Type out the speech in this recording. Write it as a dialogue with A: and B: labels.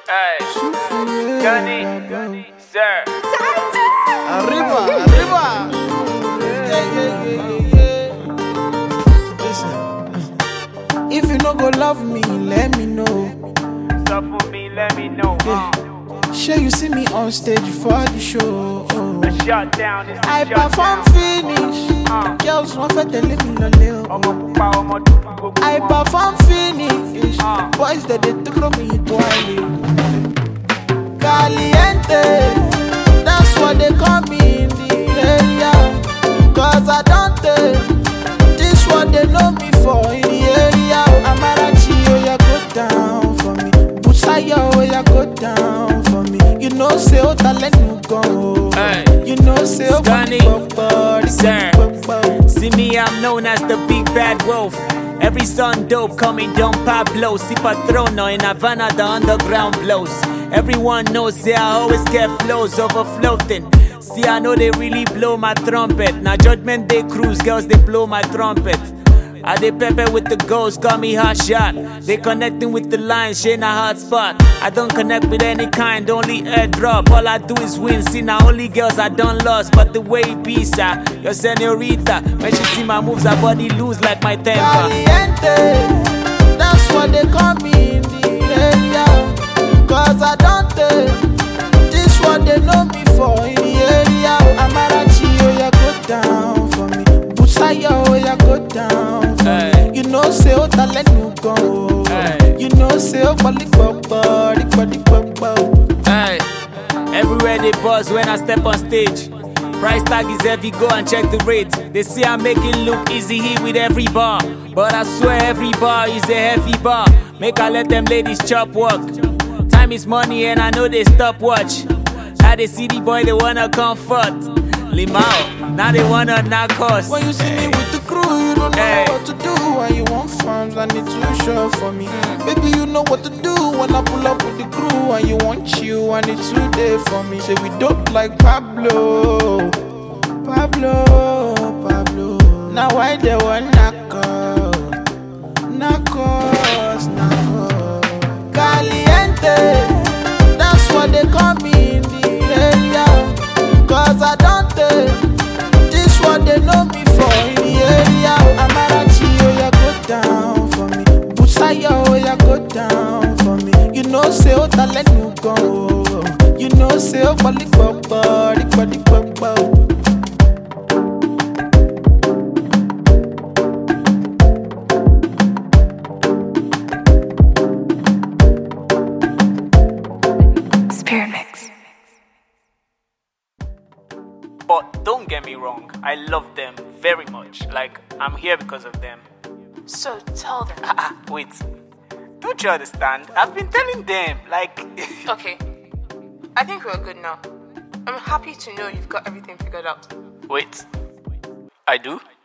A: Hey, Gunny, sir.
B: Arriba, arriba. Listen, if you no go love me, let me know.
A: Stop for me, let me know.
B: Sure you see me on stage for the show.
A: The shutdown is the
B: I
A: shutdown.
B: perform finish. Girls want to tell me no little. I perform finish. Boys that they throw me twirling. Caliente, that's what they call me in the area. Cause I don't take this what they know me for in the area. Amarachi, oh yeah, go down for me. Busaya, oh yeah, go down for me. You know, say, oh, let me go.
C: Hey.
B: You know, say, oh,
C: Gunny, sir. See me, I'm known as the big bad wolf. Every son dope, call me Don Pablo. Si Patrono in Havana, the underground blows. Everyone knows, say I always get flows overfloating. See, I know they really blow my trumpet. Now Judgment Day cruise, girls, they blow my trumpet. I they pepper with the ghosts, call me hot shot. They connecting with the lines, share a hot spot. I don't connect with any kind, only airdrop. All I do is win, see now only girls I done lost. But the way it be, sir, your senorita. When she see my moves, her body lose like my temper.
B: Caliente, that's what they call me in the area. Cause I don't take this what they know me for in the area. Amarachi, oh yeah, go down for me. Busaya, oh yeah, go down for me. You know, say, oh, let me go. You know, say, oh, body.
C: Hey, everywhere they buzz when I step on stage. Price tag is heavy, go and check the rate. They say I make it look easy here with every bar, but I swear every bar is a heavy bar. Make I let them ladies chop work. Time is money and I know they stop watch. Now they see the boy, they wanna comfort. Limao, now they wanna knock us.
B: When you see me with the crew, you don't know what to do. When you want funds, I need to show for me. Baby, you know what to do. When I pull up with the crew and you want you, I need to there for me. Say we don't like Pablo. Now why they want Narcos. Caliente, that's what they call me in the area. Cause I don't take this what they know me for in the area. Amarachi, oh yeah, go down for me. Busaya, oh yeah, go down for me. You know, say, oh, let me go. You know, say, oh, body.
D: Spirit Mix.
C: But don't get me wrong, I love them very much. Like, I'm here because of them.
D: So tell them.
C: Wait, don't you understand? I've been telling them, like...
D: Okay, I think we're good now. I'm happy to know you've got everything figured out.
C: Wait, I do?